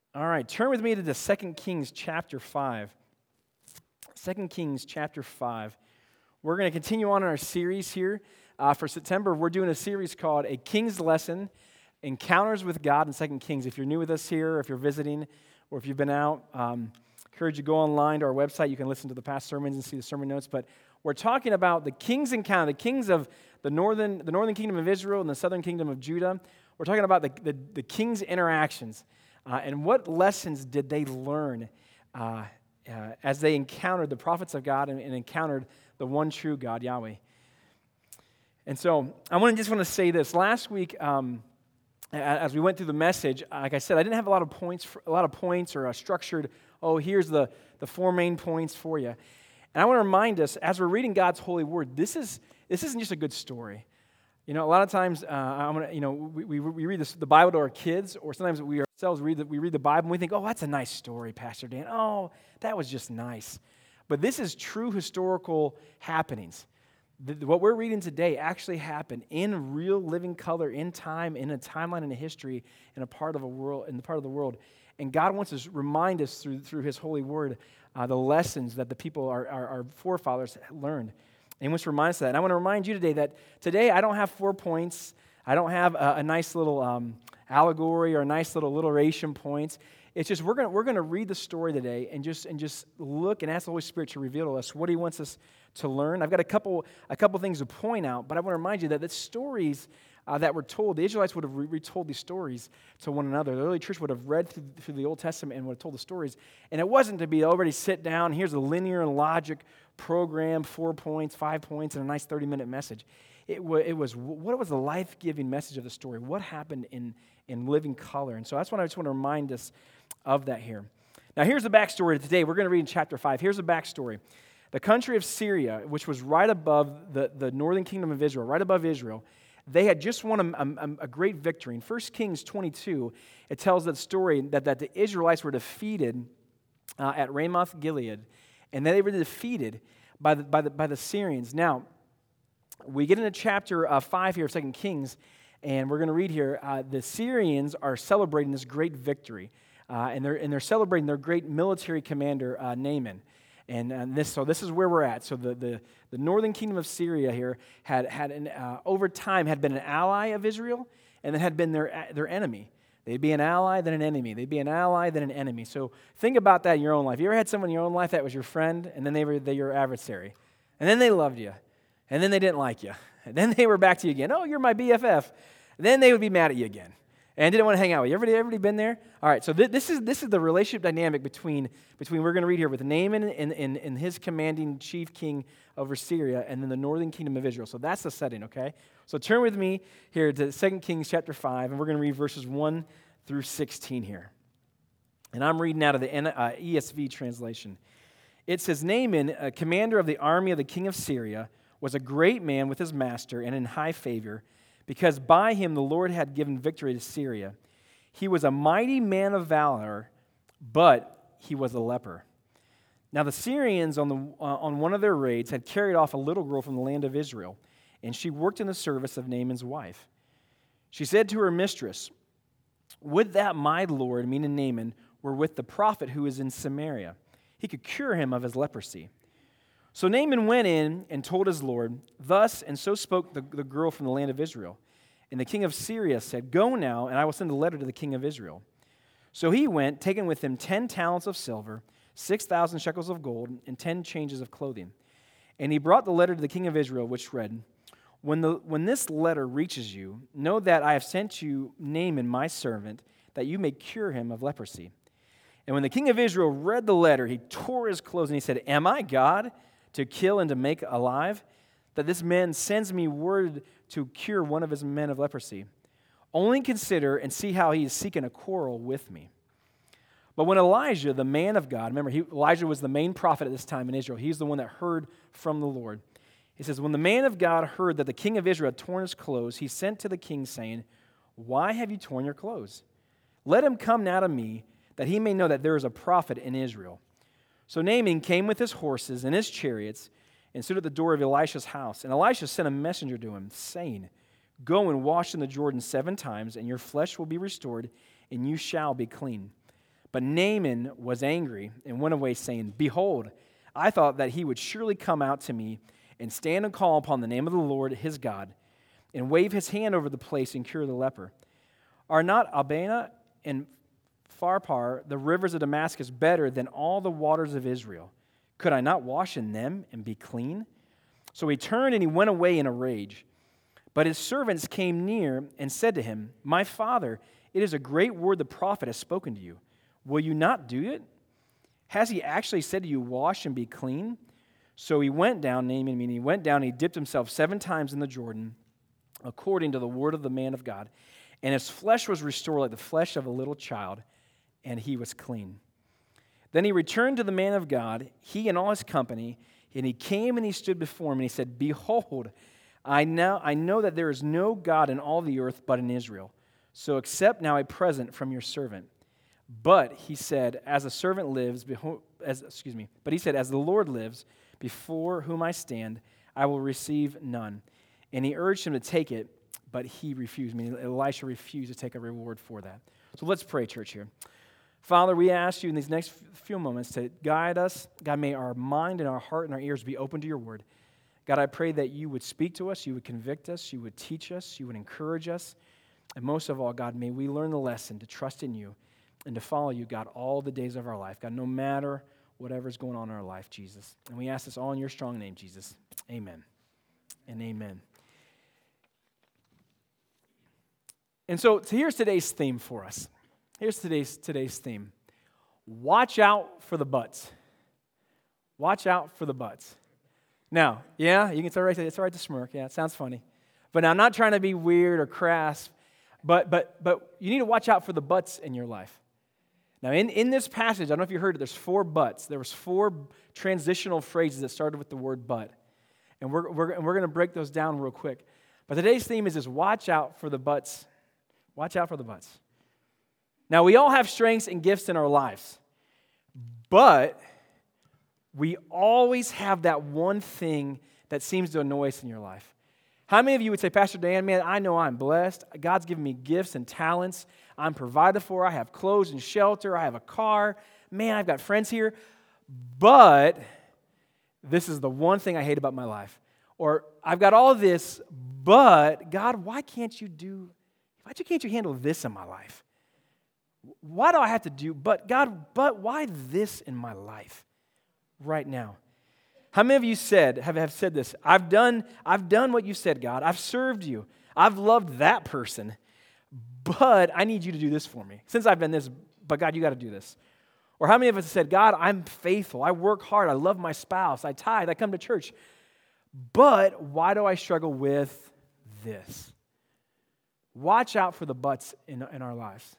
All right, turn with me to the 2 Kings chapter 5. 2 Kings chapter 5. We're going to continue on in our series here. For September, we're doing a series called A King's Lesson, Encounters with God in 2 Kings. If you're new with us here, if you're visiting, or if you've been out, encourage you to go online to our website. You can listen to the past sermons and see the sermon notes. But we're talking about the king's encounter, the kings of the northern kingdom of Israel and the southern kingdom of Judah. We're talking about the king's interactions. And what lessons did they learn as they encountered the prophets of God and encountered the one true God, Yahweh? And so I just want to say this. Last week, as we went through the message, like I said, I didn't have a lot of points or a structured, here's the four main points for you. And I want to remind us, as we're reading God's holy word, this isn't just a good story. You know, a lot of times, we read the Bible to our kids, or sometimes we ourselves read the Bible, and we think, that's a nice story, Pastor Dan. Oh, that was just nice. But this is true historical happenings. What we're reading today actually happened in real living color, in time, in a timeline, in a history, in the part of the world. And God wants to remind us through His holy word the lessons that the people, our forefathers, learned. And He wants to remind us of that. And I want to remind you today that today I don't have 4 points. I don't have a nice little allegory or a nice little alliteration points. It's just we're gonna read the story today and just look and ask the Holy Spirit to reveal to us what He wants us to learn. I've got a couple things to point out, but I want to remind you that the stories that were told, the Israelites would have retold these stories to one another. The early church would have read through the Old Testament and would have told the stories. And it wasn't to be already sit down, here's a linear and logic program, 4 points, 5 points, and a nice 30-minute message. It was what was the life-giving message of the story? What happened in living color? And so that's what I just want to remind us of that here. Now here's the backstory today. We're going to read in chapter 5. Here's the backstory. The country of Syria, which was right above the northern kingdom of Israel, right above Israel, they had just won a great victory. In 1 Kings 22, it tells that story that the Israelites were defeated at Ramoth Gilead, and then they were defeated by the Syrians. Now, we get into chapter 5 here of 2 Kings, and we're going to read here, the Syrians are celebrating this great victory, and they're celebrating their great military commander, Naaman. And this is where we're at. So the northern kingdom of Syria here had over time had been an ally of Israel, and then had been their enemy. They'd be an ally, then an enemy. They'd be an ally, then an enemy. So think about that in your own life. You ever had someone in your own life that was your friend, and then they were your adversary, and then they loved you, and then they didn't like you, and then they were back to you again. Oh, you're my BFF. And then they would be mad at you again, and didn't want to hang out with you. Everybody been there? All right. So this is the relationship dynamic between we're going to read here with Naaman and his commanding chief king over Syria, and then the northern kingdom of Israel. So that's the setting. Okay. So turn with me here to 2 Kings chapter 5, and we're going to read verses 1 through 16 here. And I'm reading out of the ESV translation. It says, Naaman, a commander of the army of the king of Syria, was a great man with his master and in high favor, because by him the Lord had given victory to Syria. He was a mighty man of valor, but he was a leper. Now the Syrians on one of their raids had carried off a little girl from the land of Israel, and she worked in the service of Naaman's wife. She said to her mistress, would that my lord, meaning Naaman, were with the prophet who is in Samaria. He could cure him of his leprosy. So Naaman went in and told his lord, thus and so spoke the girl from the land of Israel. And the king of Syria said, go now, and I will send a letter to the king of Israel. So he went, taking with him 10 talents of silver, 6,000 shekels of gold, and 10 changes of clothing. And he brought the letter to the king of Israel, which read, when this letter reaches you, know that I have sent you Naaman, my servant, that you may cure him of leprosy. And when the king of Israel read the letter, he tore his clothes, and he said, am I God to kill and to make alive, that this man sends me word to cure one of his men of leprosy? Only consider and see how he is seeking a quarrel with me. But when Elijah, the man of God, remember, Elijah was the main prophet at this time in Israel. He's the one that heard from the Lord. He says, when the man of God heard that the king of Israel had torn his clothes, he sent to the king, saying, why have you torn your clothes? Let him come now to me, that he may know that there is a prophet in Israel. So Naaman came with his horses and his chariots and stood at the door of Elisha's house. And Elisha sent a messenger to him, saying, go and wash in the Jordan 7 times, and your flesh will be restored, and you shall be clean. But Naaman was angry and went away, saying, Behold, I thought that he would surely come out to me and stand and call upon the name of the Lord his God, and wave his hand over the place and cure the leper. Are not Abana and Pharpar, the rivers of Damascus, better than all the waters of Israel? Could I not wash in them and be clean? So he turned and he went away in a rage. But his servants came near and said to him, My father, it is a great word the prophet has spoken to you. Will you not do it? Has he actually said to you, Wash and be clean? So he went down, Naaman, meaning he went down and he dipped himself 7 times in the Jordan, according to the word of the man of God. And his flesh was restored like the flesh of a little child, and he was clean. Then he returned to the man of God, he and all his company, and he came and he stood before him, and he said, Behold, I know that there is no God in all the earth but in Israel. So accept now a present from your servant. But he said, as the Lord lives, before whom I stand, I will receive none. And he urged him to take it, but he refused. Meaning Elisha refused to take a reward for that. So let's pray, church, here. Father, we ask you in these next few moments to guide us. God, may our mind and our heart and our ears be open to your word. God, I pray that you would speak to us, you would convict us, you would teach us, you would encourage us. And most of all, God, may we learn the lesson to trust in you and to follow you, God, all the days of our life. God, no matter whatever's going on in our life, Jesus. And we ask this all in your strong name, Jesus. Amen and amen. And so here's today's theme for us. Here's today's theme. Watch out for the buts. Watch out for the buts. Now, yeah, you can say it's all right to smirk. Yeah, it sounds funny. But now I'm not trying to be weird or crass, but you need to watch out for the buts in your life. Now, in this passage, I don't know if you heard it, there's 4 buts. There was 4 transitional phrases that started with the word but. And we're going to break those down real quick. But today's theme is watch out for the buts. Watch out for the buts. Now, we all have strengths and gifts in our lives. But we always have that one thing that seems to annoy us in your life. How many of you would say, Pastor Dan, man, I know I'm blessed. God's given me gifts and talents. I'm provided for. I have clothes and shelter. I have a car. Man, I've got friends here. But this is the one thing I hate about my life. Or I've got all this, but God, why can't you handle this in my life? Why do I have to do, but why this in my life right now? How many of you have said this? I've done what you said, God. I've served you. I've loved that person, but I need you to do this for me. Since I've done this, but God, you got to do this. Or how many of us have said, God, I'm faithful. I work hard. I love my spouse. I tithe. I come to church. But why do I struggle with this? Watch out for the buts in our lives.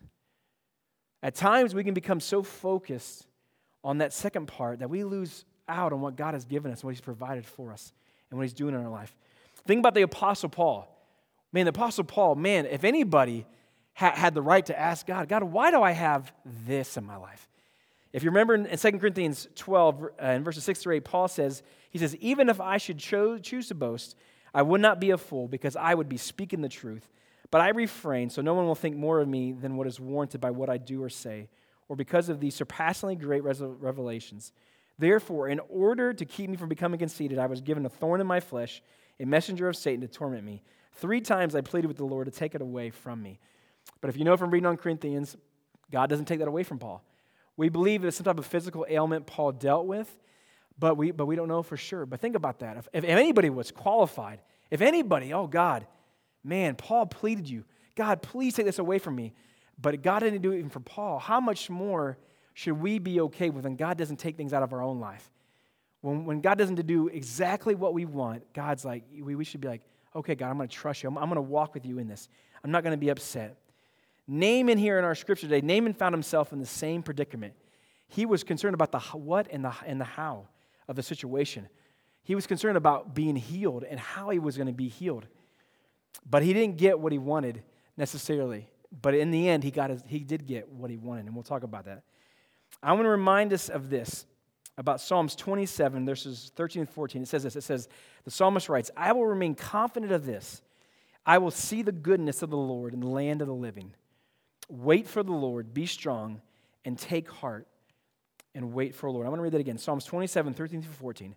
At times, we can become so focused on that second part that we lose out on what God has given us, what he's provided for us, and what he's doing in our life. Think about the Apostle Paul. Man, the Apostle Paul, man, if anybody had the right to ask God, why do I have this in my life? If you remember in 2 Corinthians 12, in verses 6 through 8, Paul says, even if I should choose to boast, I would not be a fool because I would be speaking the truth. But I refrain so no one will think more of me than what is warranted by what I do or say, or because of these surpassingly great revelations. Therefore, in order to keep me from becoming conceited, I was given a thorn in my flesh, a messenger of Satan to torment me. 3 times I pleaded with the Lord to take it away from me. But if you know from reading on Corinthians, God doesn't take that away from Paul. We believe it's some type of physical ailment Paul dealt with, but we don't know for sure. But think about that. If anybody was qualified, oh God, man, Paul pleaded you, God, please take this away from me. But God didn't do it even for Paul. How much more should we be okay with when God doesn't take things out of our own life? When God doesn't do exactly what we want, God's like, we should be like, okay, God, I'm going to trust you. I'm going to walk with you in this. I'm not going to be upset. Naaman here in our scripture today, Naaman found himself in the same predicament. He was concerned about the what and the how of the situation. He was concerned about being healed and how he was going to be healed. But he didn't get what he wanted necessarily. But in the end, he did get what he wanted, and we'll talk about that. I want to remind us of this, about Psalms 27, verses 13 and 14. It says this, the psalmist writes, I will remain confident of this. I will see the goodness of the Lord in the land of the living. Wait for the Lord, be strong, and take heart and wait for the Lord. I'm going to read that again. Psalms 27, 13 through 14.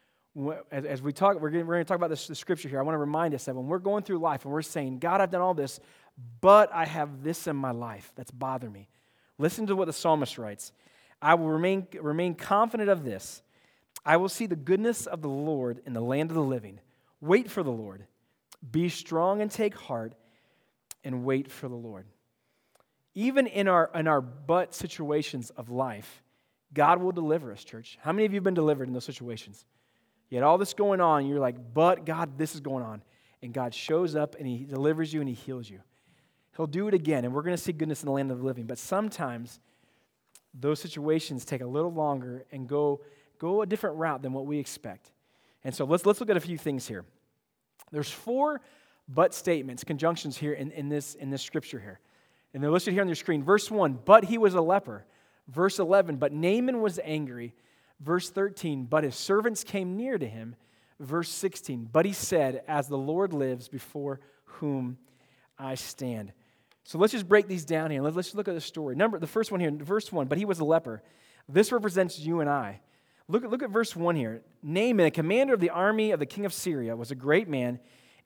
As we talk, we're going to talk about the scripture here. I want to remind us that when we're going through life and we're saying, God, I've done all this, but I have this in my life that's bothering me. Listen to what the psalmist writes. I will remain confident of this. I will see the goodness of the Lord in the land of the living. Wait for the Lord. Be strong and take heart and wait for the Lord. Even in our but situations of life, God will deliver us, church. How many of you have been delivered in those situations? You had all this going on, you're like, but God, this is going on. And God shows up and He delivers you and He heals you. He'll do it again, and we're going to see goodness in the land of the living. But sometimes those situations take a little longer and go a different route than what we expect. And so let's look at a few things here. There's 4 but statements, conjunctions here in this scripture here. And they're listed here on your screen. Verse 1, but he was a leper. Verse 11, but Naaman was angry. Verse 13, but his servants came near to him. Verse 16, but he said, as the Lord lives before whom I stand. So let's just break these down here. Let's look at the story. The first one here, verse 1, but he was a leper. This represents you and I. Look at verse 1 here. Naaman, a commander of the army of the king of Syria, was a great man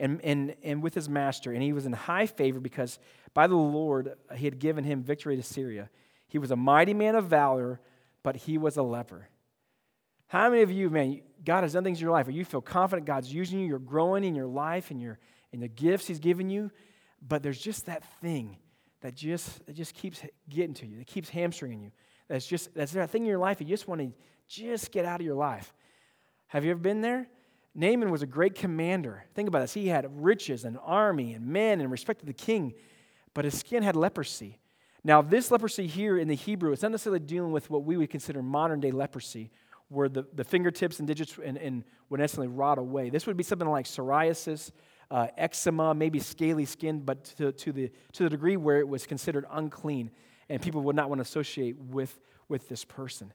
and with his master, and he was in high favor because by the Lord he had given him victory to Syria. He was a mighty man of valor, but he was a leper. How many of you, man, God has done things in your life where you feel confident God's using you, you're growing in your life and in the gifts He's given you, but there's just that thing that just keeps getting to you, that keeps hamstringing you. That's that thing in your life you just want to just get out of your life. Have you ever been there? Naaman was a great commander. Think about this. He had riches and army and men and respect to the king, but his skin had leprosy. Now, this leprosy here in the Hebrew, it's not necessarily dealing with what we would consider modern-day leprosy, where the fingertips and digits and would necessarily rot away. This would be something like psoriasis, eczema, maybe scaly skin, but to the degree where it was considered unclean, and people would not want to associate with this person.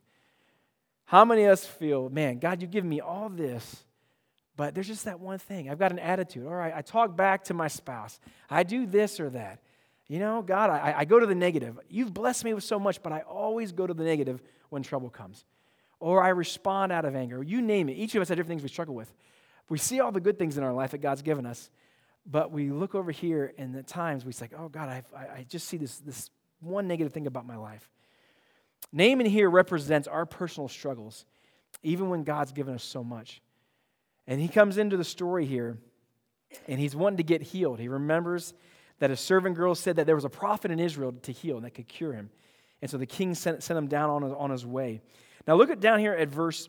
How many of us feel, man, God, you've given me all this, but there's just that one thing. I've got an attitude. All right, I talk back to my spouse. I do this or that. You know, God, I go to the negative. You've blessed me with so much, but I always go to the negative when trouble comes. Or I respond out of anger. You name it. Each of us have different things we struggle with. We see all the good things in our life that God's given us, but we look over here and at times we say, oh, God, I just see this one negative thing about my life. Naaman here represents our personal struggles, even when God's given us so much. And he comes into the story here, and he's wanting to get healed. He remembers that a servant girl said that there was a prophet in Israel to heal and that could cure him. And so the king sent him down on his way. Now look down here at verse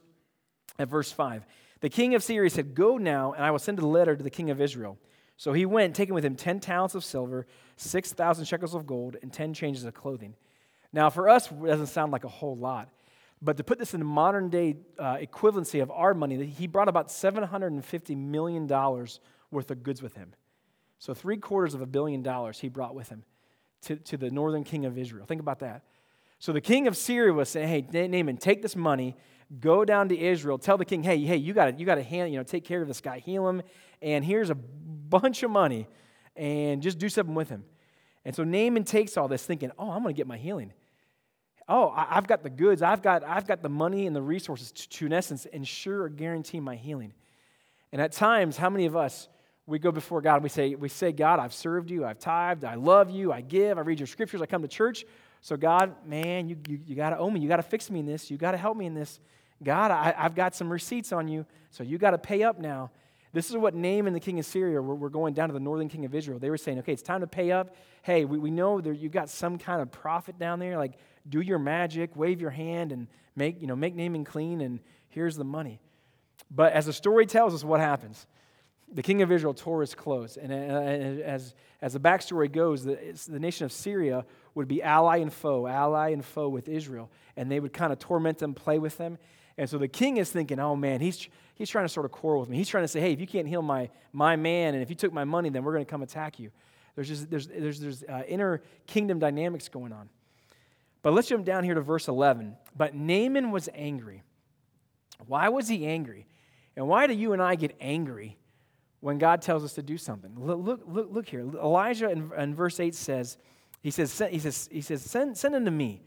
5. The king of Syria said, go now, and I will send a letter to the king of Israel. So he went, taking with him 10 talents of silver, 6,000 shekels of gold, and 10 changes of clothing. Now for us, it doesn't sound like a whole lot. But to put this in the modern day equivalency of our money, he brought about $750 million worth of goods with him. So $750 million he brought with him to the northern king of Israel. Think about that. So the king of Syria was saying, hey, Naaman, take this money, go down to Israel, tell the king, hey, you got to take care of this guy, heal him, and here's a bunch of money, and just do something with him. And so Naaman takes all this thinking, oh, I'm going to get my healing. Oh, I've got the goods, I've got the money and the resources to in essence, ensure or guarantee my healing. And at times, how many of us, we go before God and we say, God, I've served you, I've tithed, I love you, I give, I read your scriptures, I come to church. So God, man, you got to owe me. You got to fix me in this. You got to help me in this. God, I've got some receipts on you, so you got to pay up now. This is what Naaman, the king of Syria, we're going down to the northern king of Israel. They were saying, okay, it's time to pay up. Hey, we know that you've got some kind of prophet down there. Like, do your magic, wave your hand, and make Naaman clean, and here's the money. But as the story tells us what happens, the king of Israel tore his clothes. And as the backstory goes, the nation of Syria would be ally and foe with Israel. And they would kind of torment them, play with them. And so the king is thinking, oh man, he's trying to sort of quarrel with me. He's trying to say, hey, if you can't heal my man, and if you took my money, then we're going to come attack you. There's inner kingdom dynamics going on. But let's jump down here to verse 11. But Naaman was angry. Why was he angry? And why do you and I get angry when God tells us to do something? Look here. Elijah in verse 8 says, he says, send him to me.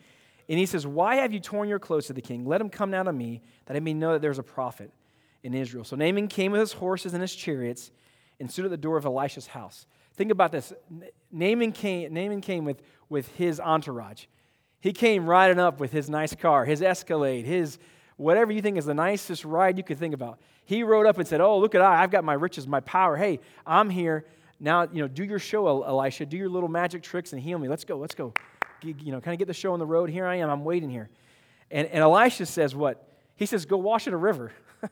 And he says, why have you torn your clothes to the king? Let him come now to me, that I may know that there's a prophet in Israel. So Naaman came with his horses and his chariots and stood at the door of Elisha's house. Think about this. Naaman came with his entourage. He came riding up with his nice car, his Escalade, his whatever you think is the nicest ride you could think about. He rode up and said, oh, look at I've got my riches, my power. Hey, I'm here. Now, do your show, Elisha. Do your little magic tricks and heal me. Let's go. Kind of get the show on the road. Here I am. I'm waiting here. And Elisha says what? He says, go wash in a river.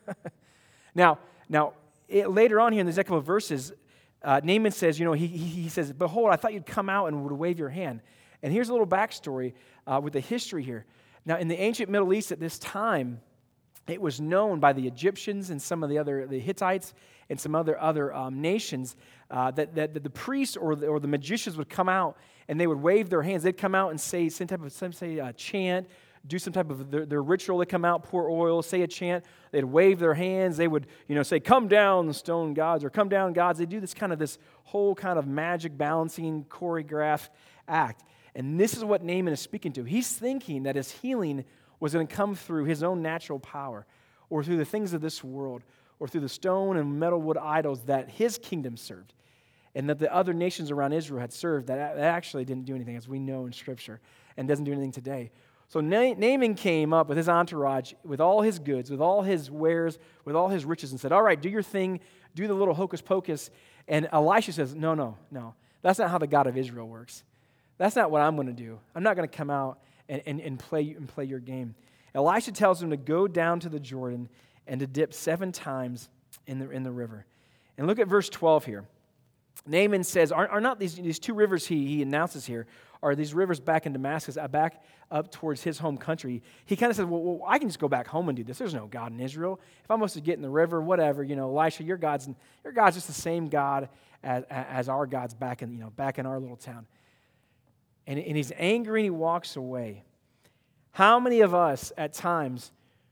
Now, later on here in these couple of verses, Naaman says, he says, behold, I thought you'd come out and would wave your hand. And here's a little backstory with the history here. Now, in the ancient Middle East at this time, it was known by the Egyptians and some of the Hittites and some other nations that the priests or the magicians would come out and they would wave their hands. They'd come out and say some type of chant, do some type of their ritual. They'd come out, pour oil, say a chant. They'd wave their hands. They would say, "Come down, stone gods," or "Come down, gods." They do this whole kind of magic balancing choreographed act. And this is what Naaman is speaking to. He's thinking that his healing was going to come through his own natural power or through the things of this world or through the stone and metal wood idols that his kingdom served and that the other nations around Israel had served that actually didn't do anything, as we know in Scripture, and doesn't do anything today. So Naaman came up with his entourage, with all his goods, with all his wares, with all his riches, and said, all right, do your thing, do the little hocus pocus. And Elisha says, no. That's not how the God of Israel works. That's not what I'm going to do. I'm not going to come out and play your game. Elisha tells him to go down to the Jordan and to dip 7 times in the river. And look at verse 12 here. Naaman says, are not these 2 rivers he announces here, are these rivers back in Damascus, back up towards his home country? He kind of says, well, I can just go back home and do this. There's no God in Israel. If I'm supposed to get in the river, whatever, Elisha, your God's just the same God as our God's back in our little town. And he's angry and he walks away. How many of us at times,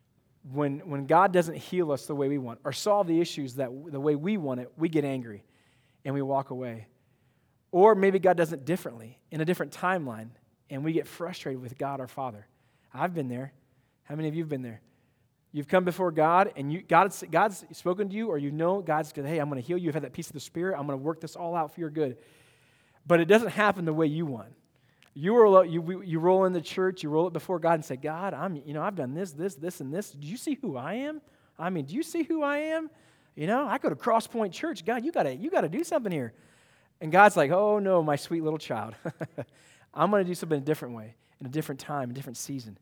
when God doesn't heal us the way we want or solve the issues the way we want it, we get angry and we walk away? Or maybe God does it differently in a different timeline and we get frustrated with God our Father. I've been there. How many of you have been there? You've come before God and God's spoken to you, or God's said, hey, I'm going to heal you. You've had that peace of the Spirit. I'm going to work this all out for your good. But it doesn't happen the way you want. You roll in the church, you roll it before God and say, God, I've done this, and this. Do you see who I am? Do you see who I am? I go to Cross Point Church. God, you gotta do something here. And God's like, oh no, my sweet little child. I'm going to do something a different way, in a different time, a different season.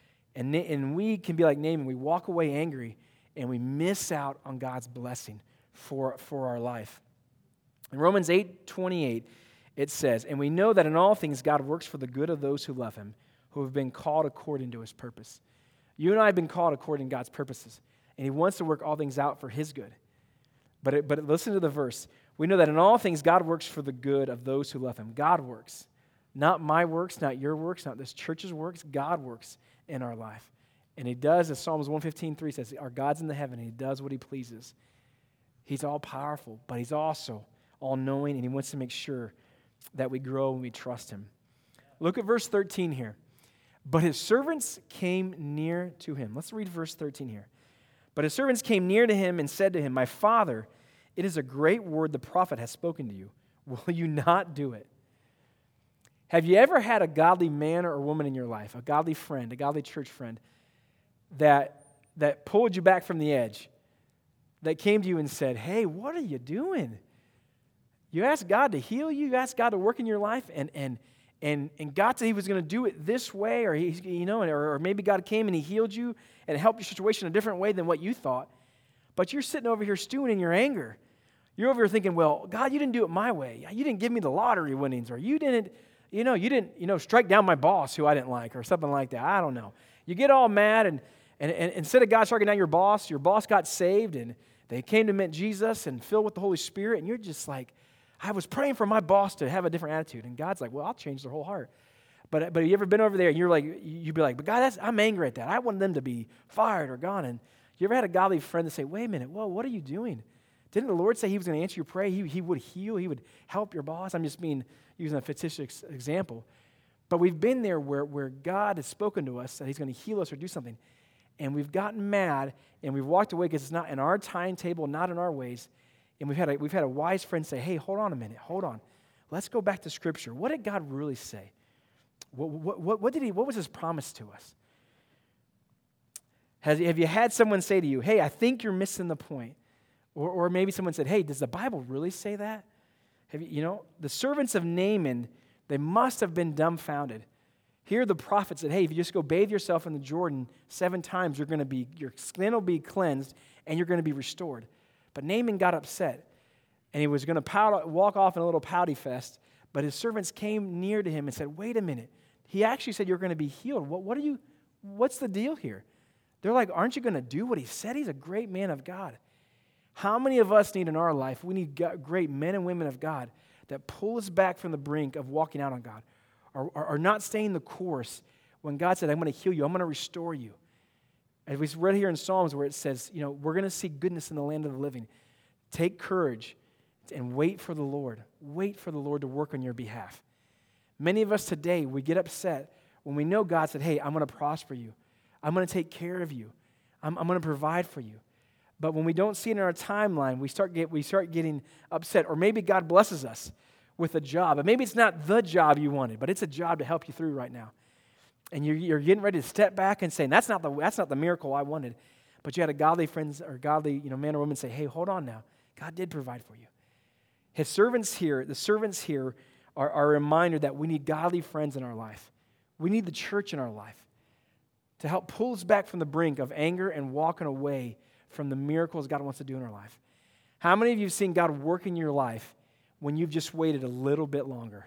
And we can be like Naaman. We walk away angry, and we miss out on God's blessing for our life. In Romans 8:28, it says, and we know that in all things God works for the good of those who love him, who have been called according to his purpose. You and I have been called according to God's purposes, and he wants to work all things out for his good. But listen to the verse. We know that in all things God works for the good of those who love him. God works. Not my works, not your works, not this church's works. God works in our life. And he does, as Psalms 115:3 says, our God's in the heaven, and he does what he pleases. He's all powerful, but he's also all knowing, and he wants to make sure that we grow and we trust him. Look at verse 13 here. But his servants came near to him. Let's read verse 13 here. But his servants came near to him and said to him, my father, it is a great word the prophet has spoken to you. Will you not do it? Have you ever had a godly man or woman in your life, a godly friend, a godly church friend, that pulled you back from the edge, that came to you and said, hey, what are you doing? You asked God to heal you. You asked God to work in your life, and God said he was going to do it this way, or maybe God came and he healed you and helped your situation in a different way than what you thought. But you're sitting over here stewing in your anger. You're over here thinking, well, God, you didn't do it my way. You didn't give me the lottery winnings, or you didn't strike down my boss who I didn't like, or something like that. I don't know. You get all mad, and instead of God striking down your boss got saved, and they came to meet Jesus and filled with the Holy Spirit, and you're just like, I was praying for my boss to have a different attitude. And God's like, well, I'll change their whole heart. But have you ever been over there and you'd be like, but God, I'm angry at that. I want them to be fired or gone. And you ever had a godly friend that say, wait a minute, whoa, what are you doing? Didn't the Lord say he was going to answer your prayer? He would heal, he would help your boss. I'm just using a fictitious example. But we've been there where God has spoken to us that he's going to heal us or do something. And we've gotten mad and we've walked away because it's not in our timetable, not in our ways. And we've had a wise friend say, hey, hold on a minute, hold on. Let's go back to Scripture. What did God really say? What was his promise to us? Have you had someone say to you, hey, I think you're missing the point? Or maybe someone said, hey, does the Bible really say that? The servants of Naaman, they must have been dumbfounded. Here the prophet said, hey, if you just go bathe yourself in the Jordan 7 times, your skin will be cleansed and you're going to be restored. But Naaman got upset and he was going to walk off in a little pouty fest, but his servants came near to him and said, wait a minute. He actually said you're going to be healed. What's the deal here? They're like, aren't you going to do what he said? He's a great man of God. How many of us need in our life, we need great men and women of God that pull us back from the brink of walking out on God or not staying the course when God said, I'm going to heal you, I'm going to restore you. As we read here in Psalms where it says, we're going to see goodness in the land of the living. Take courage and wait for the Lord. Wait for the Lord to work on your behalf. Many of us today, we get upset when we know God said, hey, I'm going to prosper you. I'm going to take care of you. I'm going to provide for you. But when we don't see it in our timeline, we start getting upset. Or maybe God blesses us with a job. And maybe it's not the job you wanted, but it's a job to help you through right now. And you're getting ready to step back and saying, that's not the miracle I wanted. But you had a godly friend or godly man or woman say, hey, hold on now. God did provide for you. The servants here are a reminder that we need godly friends in our life. We need the church in our life to help pull us back from the brink of anger and walking away from the miracles God wants to do in our life. How many of you have seen God work in your life when you've just waited a little bit longer?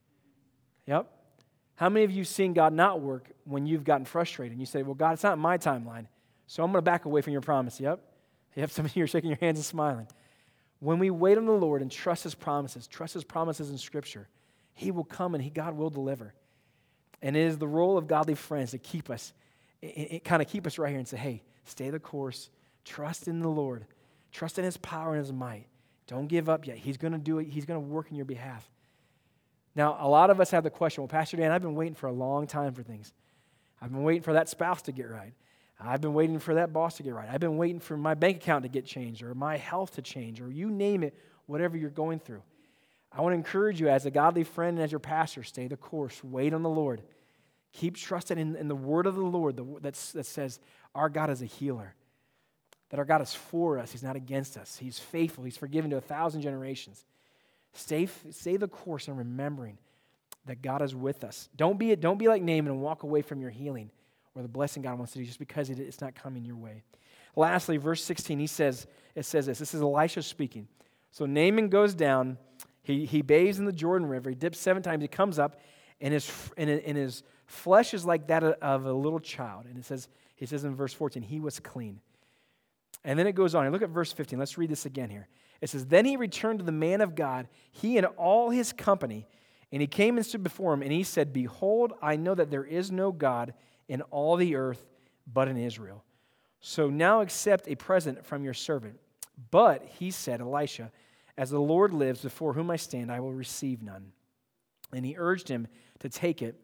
Yep. How many of you have seen God not work when you've gotten frustrated and you say, well, God, it's not my timeline, so I'm going to back away from your promise? Yep. You have some of you are shaking your hands and smiling. When we wait on the Lord and trust His promises in Scripture, He will come and God will deliver. And it is the role of godly friends to keep us, kind of keep us right here and say, hey, stay the course, trust in the Lord, trust in His power and His might. Don't give up yet. He's going to do it. He's going to work in your behalf. Now, a lot of us have the question, well, Pastor Dan, I've been waiting for a long time for things. I've been waiting for that spouse to get right. I've been waiting for that boss to get right. I've been waiting for my bank account to get changed or my health to change or you name it, whatever you're going through. I want to encourage you as a godly friend and as your pastor, stay the course. Wait on the Lord. Keep trusting in the word of the Lord that says our God is a healer, that our God is for us. He's not against us. He's faithful. He's forgiven to 1,000 generations. Stay the course in remembering that God is with us. Don't be like Naaman and walk away from your healing or the blessing God wants to do just because it's not coming your way. Lastly, verse 16, it says this. This is Elisha speaking. So Naaman goes down. He bathes in the Jordan River. He dips 7 times. He comes up, and his flesh is like that of a little child. And he says in verse 14, he was clean. And then it goes on. And look at verse 15. Let's read this again here. It says, then he returned to the man of God, he and all his company, and he came and stood before him, and he said, behold, I know that there is no God in all the earth but in Israel. So now accept a present from your servant. But he said, Elisha, as the Lord lives before whom I stand, I will receive none. And he urged him to take it,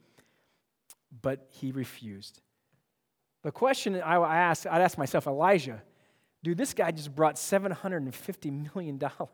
but he refused. The question I'd ask myself, Elijah, dude, this guy just brought $750 million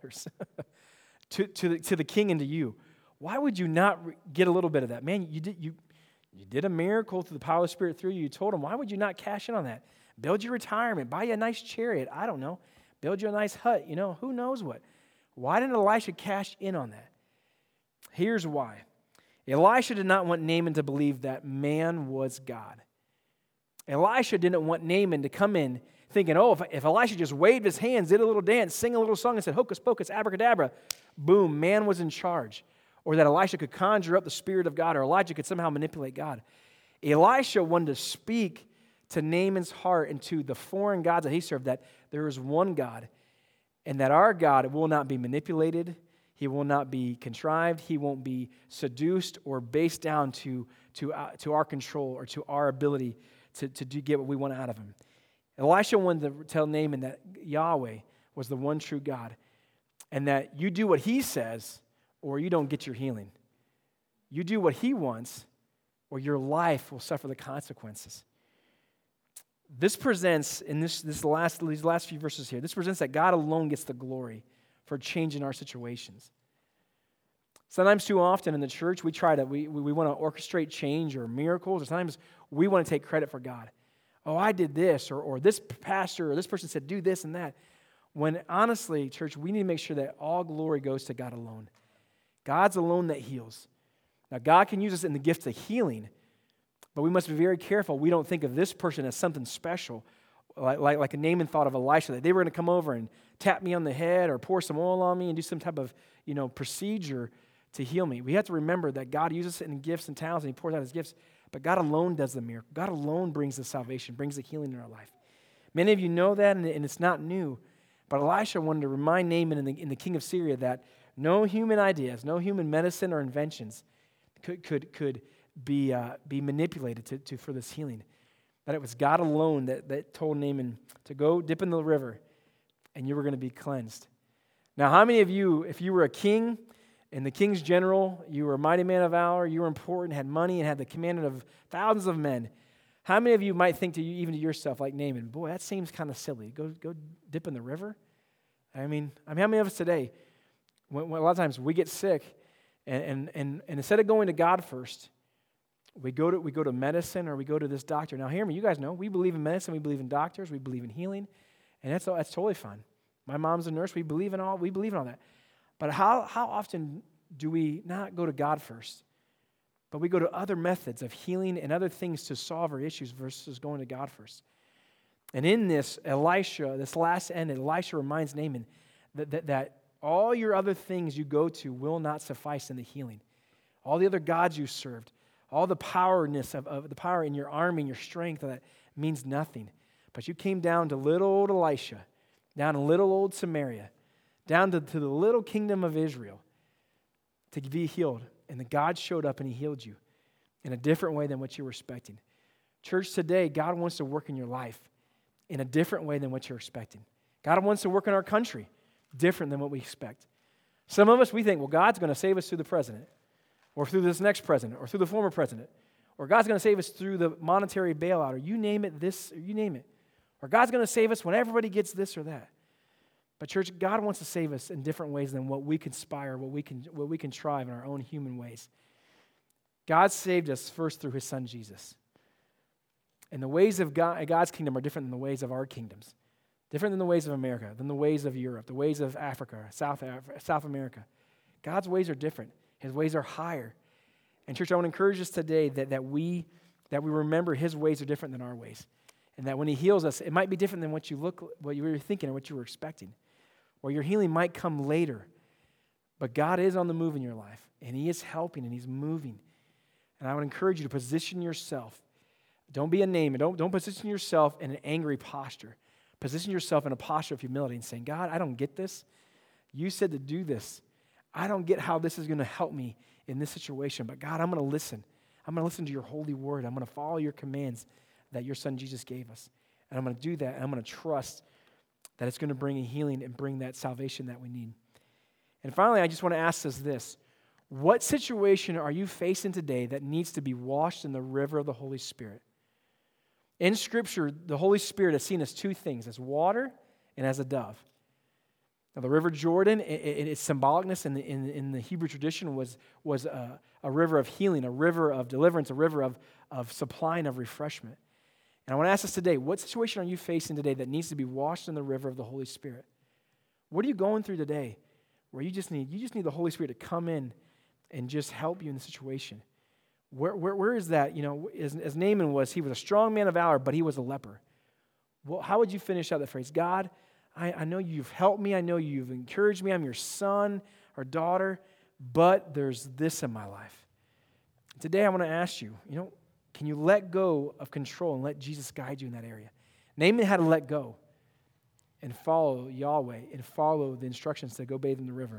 to the king and to you. Why would you not get a little bit of that? Man, you did a miracle through the power of the Spirit through you. You told him, why would you not cash in on that? Build your retirement. Buy you a nice chariot. I don't know. Build you a nice hut. Who knows what. Why didn't Elisha cash in on that? Here's why. Elisha did not want Naaman to believe that man was God. Elisha didn't want Naaman to come in thinking, oh, if Elisha just waved his hands, did a little dance, sing a little song, and said, hocus pocus, abracadabra, boom, man was in charge. Or that Elisha could conjure up the Spirit of God, or Elijah could somehow manipulate God. Elisha wanted to speak to Naaman's heart and to the foreign gods that he served, that there is one God, and that our God will not be manipulated, He will not be contrived, He won't be seduced or based down to our control or to our ability to get what we want out of Him. Elisha wanted to tell Naaman that Yahweh was the one true God, and that you do what He says, or you don't get your healing. You do what He wants, or your life will suffer the consequences. This presents, in these last few verses here, this presents that God alone gets the glory for changing our situations. Sometimes too often in the church, we want to orchestrate change or miracles, or sometimes we want to take credit for God. Oh, I did this, or this pastor or this person said do this and that. When honestly, church, we need to make sure that all glory goes to God alone. God's alone that heals. Now, God can use us in the gift of healing, but we must be very careful we don't think of this person as something special, like a Naaman thought of Elisha, that they were going to come over and tap me on the head or pour some oil on me and do some type of procedure to heal me. We have to remember that God uses it in gifts and talents, and He pours out His gifts, but God alone does the miracle. God alone brings the salvation, brings the healing in our life. Many of you know that, and it's not new, but Elisha wanted to remind Naaman in the king of Syria that no human ideas, no human medicine or inventions could be manipulated for this healing. That it was God alone that told Naaman to go dip in the river and you were going to be cleansed. Now, how many of you, if you were a king and the king's general, you were a mighty man of valor, you were important, had money, and had the command of thousands of men, how many of you might think even to yourself, like Naaman, boy, that seems kind of silly. Go dip in the river? I mean, how many of us today, when a lot of times we get sick, and instead of going to God first, we go to medicine or we go to this doctor. Now, hear me, you guys know, we believe in medicine, we believe in doctors, we believe in healing, and that's totally fine. My mom's a nurse, we believe in all that. But how often do we not go to God first, but we go to other methods of healing and other things to solve our issues versus going to God first? And in this, this last end, Elisha reminds Naaman that all your other things you go to will not suffice in the healing. All the other gods you served, all the powerness of the power in your army and your strength, that means nothing. But you came down to little old Elisha, down to little old Samaria, down to the little kingdom of Israel to be healed. And the God showed up and He healed you in a different way than what you were expecting. Church, today, God wants to work in your life in a different way than what you're expecting. God wants to work in our country different than what we expect. Some of us, we think, well, God's going to save us through the president, or through this next president, or through the former president, or God's going to save us through the monetary bailout, or you name it, this, or you name it. Or God's going to save us when everybody gets this or that. But church, God wants to save us in different ways than what we conspire, what we can contrive in our own human ways. God saved us first through His Son, Jesus. And the ways of God's kingdom are different than the ways of our kingdoms. Different than the ways of America, than the ways of Europe, the ways of Africa, South America. God's ways are different. His ways are higher. And church, I want to encourage us today that we remember His ways are different than our ways. And that when He heals us, it might be different than what you were thinking or what you were expecting. Or your healing might come later. But God is on the move in your life. And He is helping and He's moving. And I would encourage you to position yourself. Don't be a Naaman. Don't position yourself in an angry posture. Position yourself in a posture of humility and saying, God, I don't get this. You said to do this. I don't get how this is going to help me in this situation. But God, I'm going to listen. I'm going to listen to your holy word. I'm going to follow your commands that your Son Jesus gave us. And I'm going to do that. And I'm going to trust that it's going to bring a healing and bring that salvation that we need. And finally, I just want to ask us this. What situation are you facing today that needs to be washed in the river of the Holy Spirit? In Scripture, the Holy Spirit is seen as two things, as water and as a dove. Now, the River Jordan, its symbolicness in the Hebrew tradition was a river of healing, a river of deliverance, a river of supply and of refreshment. And I want to ask us today, what situation are you facing today that needs to be washed in the river of the Holy Spirit? What are you going through today where you just need the Holy Spirit to come in and just help you in the situation? Where is that? As Naaman was, he was a strong man of valor, but he was a leper. Well, how would you finish out that phrase? God, I know you've helped me. I know you've encouraged me. I'm your son or daughter, but there's this in my life. Today I want to ask you, can you let go of control and let Jesus guide you in that area? Naaman had to let go and follow Yahweh and follow the instructions to go bathe in the river.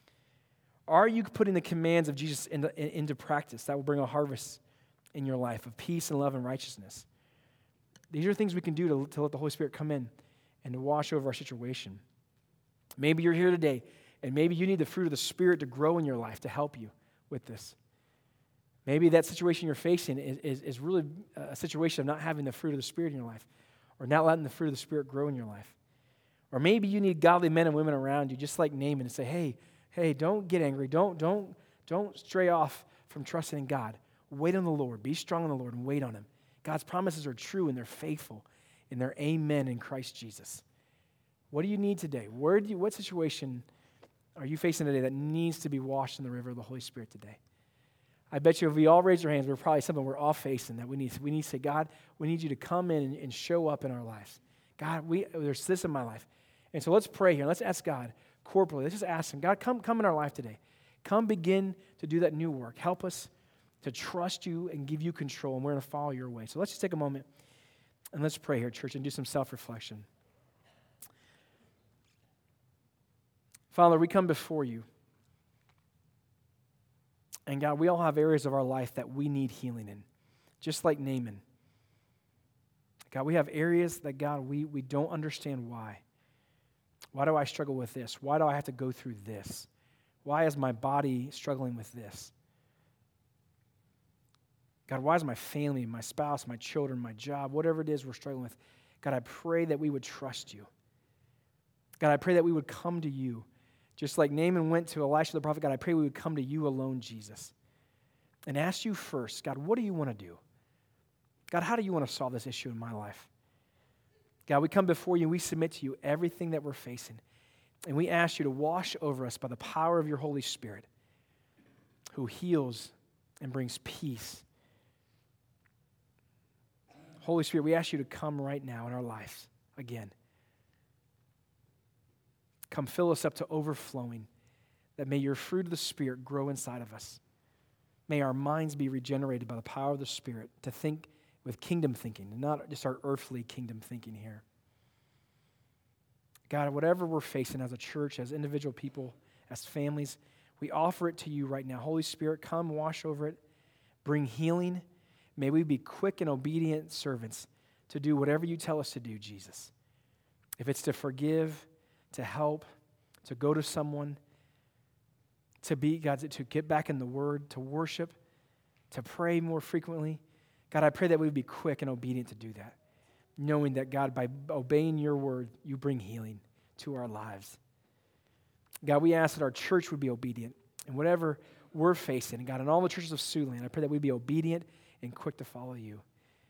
Are you putting the commands of Jesus into practice that will bring a harvest in your life of peace and love and righteousness? These are things we can do to let the Holy Spirit come in and to wash over our situation. Maybe you're here today, and maybe you need the fruit of the Spirit to grow in your life to help you with this. Maybe that situation you're facing is really a situation of not having the fruit of the Spirit in your life, or not letting the fruit of the Spirit grow in your life. Or maybe you need godly men and women around you, just like Naaman, and say, hey, don't get angry. Don't stray off from trusting in God. Wait on the Lord. Be strong in the Lord and wait on Him. God's promises are true and they're faithful and they're amen in Christ Jesus. What do you need today? What situation are you facing today that needs to be washed in the river of the Holy Spirit today? I bet you if we all raise our hands, we're probably something we're all facing that we need to say, God, we need you to come in and show up in our lives. God, there's this in my life. And so let's pray here. Let's ask God corporately. Let's just ask Him, God, come in our life today. Come begin to do that new work. Help us to trust you and give you control, and we're going to follow your way. So let's just take a moment and let's pray here, church, and do some self-reflection. Father, we come before you. And God, we all have areas of our life that we need healing in, just like Naaman. God, we have areas that, God, we don't understand why. Why do I struggle with this? Why do I have to go through this? Why is my body struggling with this? God, why is my family, my spouse, my children, my job, whatever it is we're struggling with, God, I pray that we would trust you. God, I pray that we would come to you. Just like Naaman went to Elisha the prophet, God, I pray we would come to you alone, Jesus, and ask you first, God, what do you want to do? God, how do you want to solve this issue in my life? God, we come before you and we submit to you everything that we're facing. And we ask you to wash over us by the power of your Holy Spirit, who heals and brings peace. Holy Spirit, we ask you to come right now in our lives again. Come fill us up to overflowing, that may your fruit of the Spirit grow inside of us. May our minds be regenerated by the power of the Spirit to think with kingdom thinking, and not just our earthly kingdom thinking here. God, whatever we're facing as a church, as individual people, as families, we offer it to you right now. Holy Spirit, come wash over it. Bring healing. May we be quick and obedient servants to do whatever you tell us to do, Jesus. If it's to forgive, to help, to go to someone, to be, God, to get back in the Word, to worship, to pray more frequently. God, I pray that we would be quick and obedient to do that, knowing that, God, by obeying your word, you bring healing to our lives. God, we ask that our church would be obedient in whatever we're facing. And God, in all the churches of Siouxland, I pray that we'd be obedient and quick to follow you.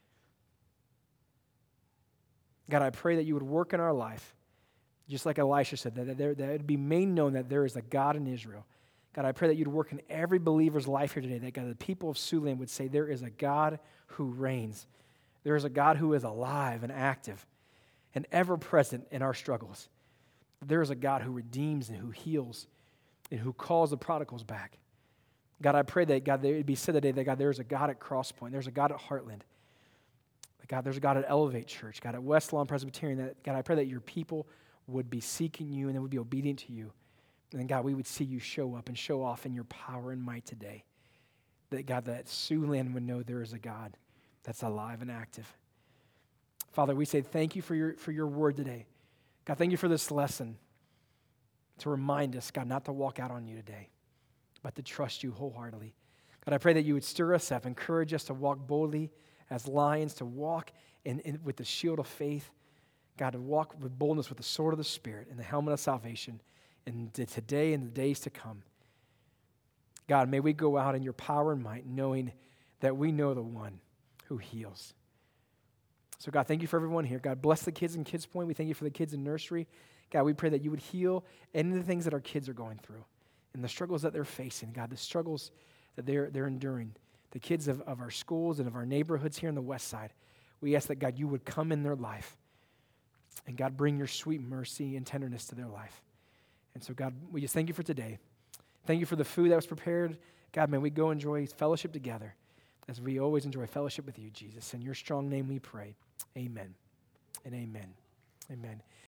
God, I pray that you would work in our life, just like Elisha said, that it would be made known that there is a God in Israel. God, I pray that you'd work in every believer's life here today, that, God, the people of Siouxland would say there is a God who reigns. There is a God who is alive and active and ever present in our struggles. There is a God who redeems and who heals and who calls the prodigals back. God, I pray that, God, it would be said today that, God, there is a God at Crosspoint. There's a God at Heartland. God, there's a God at Elevate Church. God, at West Lawn Presbyterian. That, God, I pray that your people would be seeking you and they would be obedient to you. And then, God, we would see you show up and show off in your power and might today. That, God, that Siouxland would know there is a God that's alive and active. Father, we say thank you for your word today. God, thank you for this lesson to remind us, God, not to walk out on you today, but to trust you wholeheartedly. God, I pray that you would stir us up, encourage us to walk boldly as lions, to walk with the shield of faith. God, to walk with boldness with the sword of the Spirit and the helmet of salvation in today and the days to come. God, may we go out in your power and might, knowing that we know the one who heals. So, God, thank you for everyone here. God, bless the kids in Kids Point. We thank you for the kids in nursery. God, we pray that you would heal any of the things that our kids are going through and the struggles that they're facing. God, the struggles that they're enduring. The kids of our schools and of our neighborhoods here on the west side. We ask that, God, you would come in their life. And, God, bring your sweet mercy and tenderness to their life. And so, God, we just thank you for today. Thank you for the food that was prepared. God, may we go enjoy fellowship together as we always enjoy fellowship with you, Jesus. In your strong name we pray. Amen and amen. Amen.